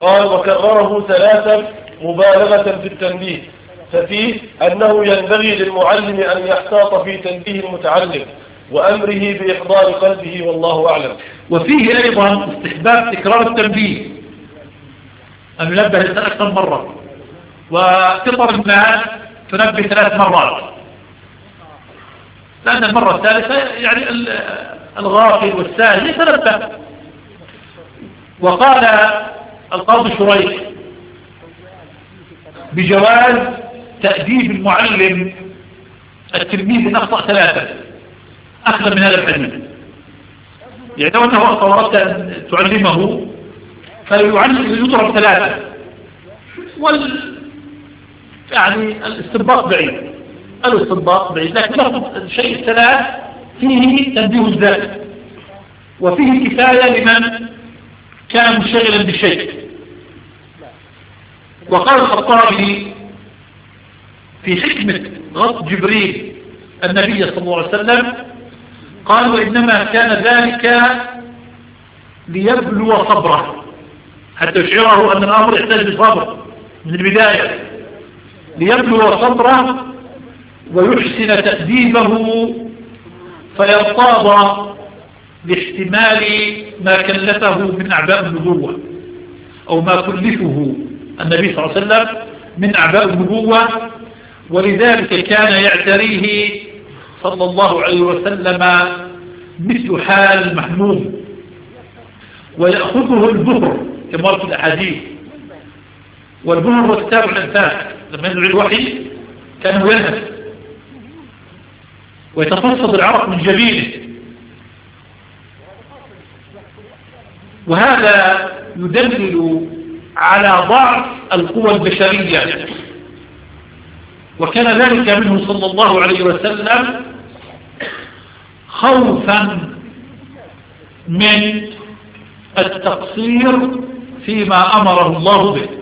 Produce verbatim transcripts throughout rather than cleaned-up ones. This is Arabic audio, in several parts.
قال وكرره ثلاثا مبالغة في التنبيه، ففيه أنه ينبغي للمعلم أن يحتاط في تنبيه المتعلم وأمره بإحضار قلبه، والله أعلم. وفيه أيضا استحباب تكرار التنبيه، أن ينبه الإنسان أكثر مرة، وتطر الناس تنبه ثلاث مرات، لأن المرة الثالثة يعني الغافل والساهل يتنبه. وقال القاضي شريح بجواز تأديب المعلم التلميذ إن أخطأ ثلاثة أخذ من هذا الحديث، يعني لو أنه أردت أن تعلمه فيعلم يضرب ثلاثة، وال يعني الاستنباط بعيد، الاستنباط بعيد، لكن له الشيء الثلاث فيه تنبيه الذات، وفيه كفاية لمن كان مشغلا بشيء. وقال الخطابي في حكمة غض جبريل النبي صلى الله عليه وسلم، قال وإنما كان ذلك ليبلو صبره، حتى يشعره أن الأمر يحتاج لصبر من البداية، ليبلو صبره ويحسن تأديبه فيرتاض لاحتمال ما كلفه من أعباء النبوة، أو ما كلفه النبي صلى الله عليه وسلم من أعباء النبوة. ولذلك كان يعتريه صلى الله عليه وسلم مثل حال المحموم، ويأخذه البهر كما في الأحاديث، والبهر هو كتاب الأنفاس، لما ينزل الوحي كان ينهف ويتفصد العرق من جبينه، وهذا يدلل على ضعف القوى البشرية، وكان ذلك منه صلى الله عليه وسلم خوفا من التقصير فيما أمره الله به.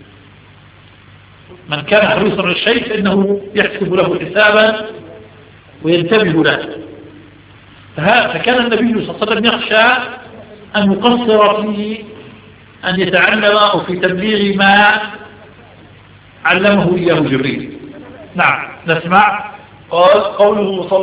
من كان حريصا على الشيء فإنه يحسب له حسابا وينتبه له، فكان النبي صلى الله عليه وسلم يخشى أن يقصر في أن يتعلم أو في تبليغ ما علمه إياه جبريل. نعم نسمع. قال قوله صلى